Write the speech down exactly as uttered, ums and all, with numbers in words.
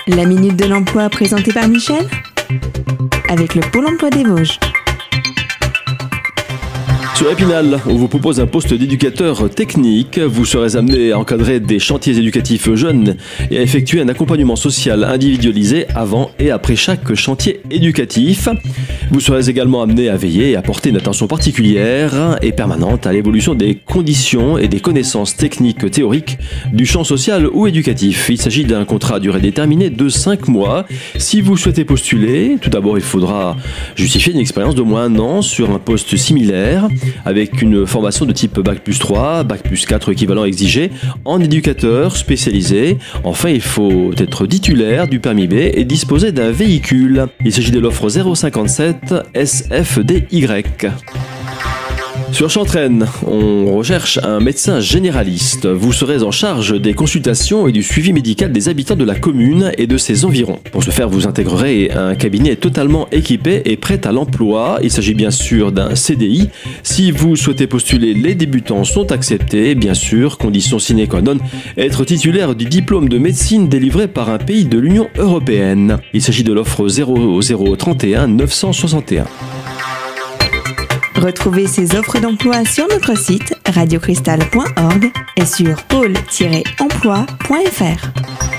La Minute de l'Emploi présentée par Michel, avec le Pôle Emploi des Vosges. Sur Épinal, on vous propose un poste d'éducateur technique. Vous serez amené à encadrer des chantiers éducatifs jeunes et à effectuer un accompagnement social individualisé avant et après chaque chantier éducatif. Vous serez également amené à veiller et à porter une attention particulière et permanente à l'évolution des conditions et des connaissances techniques théoriques du champ social ou éducatif. Il s'agit d'un contrat à durée déterminée de cinq mois. Si vous souhaitez postuler, tout d'abord il faudra justifier une expérience d'au moins un an sur un poste similaire, avec une formation de type bac plus trois, bac plus quatre équivalent exigé en éducateur spécialisé. Enfin, il faut être titulaire du permis B et disposer d'un véhicule. Il s'agit de l'offre zéro cinquante-sept S F D Y. Sur Chantraine, on recherche un médecin généraliste. Vous serez en charge des consultations et du suivi médical des habitants de la commune et de ses environs. Pour ce faire, vous intégrerez un cabinet totalement équipé et prêt à l'emploi. Il s'agit bien sûr d'un C D I. Si vous souhaitez postuler, les débutants sont acceptés. Bien sûr, condition sine qua non, être titulaire du diplôme de médecine délivré par un pays de l'Union européenne. Il s'agit de l'offre zéro zéro trente et un neuf cent soixante et un. Retrouvez ces offres d'emploi sur notre site radio cristal point org et sur pôle tiret emploi point f r.